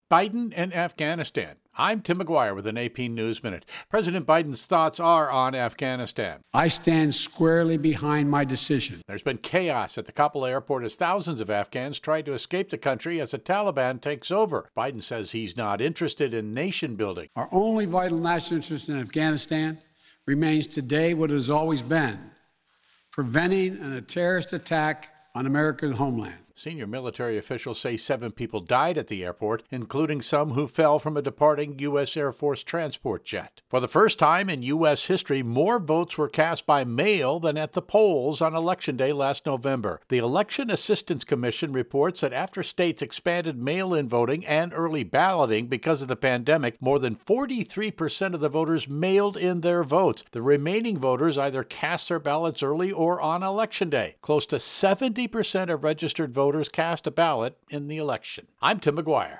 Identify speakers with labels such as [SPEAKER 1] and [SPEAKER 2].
[SPEAKER 1] Biden and Afghanistan. I'm Tim McGuire with an AP News Minute. President Biden's thoughts are on Afghanistan.
[SPEAKER 2] I stand squarely behind my decision.
[SPEAKER 1] There's been chaos at the Kabul airport as thousands of Afghans try to escape the country as the Taliban takes over. Biden says he's not interested in nation building.
[SPEAKER 2] Our only vital national interest in Afghanistan remains today what it has always been: preventing a terrorist attack on America's homeland.
[SPEAKER 1] Senior military officials say 7 people died at the airport, including some who fell from a departing U.S. Air Force transport jet. For the first time in U.S. history, more votes were cast by mail than at the polls on Election Day last November. The Election Assistance Commission reports that after states expanded mail-in voting and early balloting because of the pandemic, more than 43% of the voters mailed in their votes. The remaining voters either cast their ballots early or on Election Day. Close to 70% of registered voters cast a ballot in the election. I'm Tim McGuire.